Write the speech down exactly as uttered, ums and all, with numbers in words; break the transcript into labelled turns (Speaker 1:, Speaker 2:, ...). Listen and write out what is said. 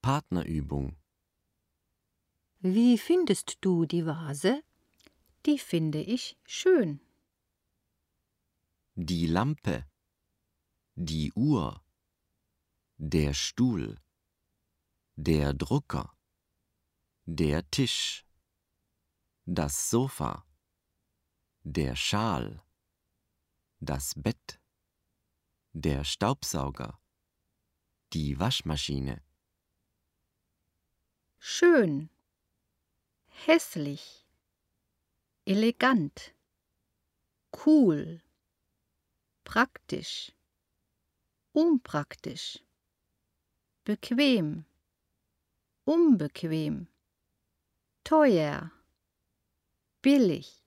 Speaker 1: Partnerübung.
Speaker 2: Wie findest du die Vase?
Speaker 3: Die finde ich schön.
Speaker 1: Die Lampe. Die Uhr. Der Stuhl. Der Drucker. Der Tisch. Das Sofa. Der Schal. Das Bett. Der Staubsauger. Die Waschmaschine.
Speaker 3: Schön. Hässlich. Elegant. Cool. Praktisch. Unpraktisch. Bequem. Unbequem. Teuer. Billig.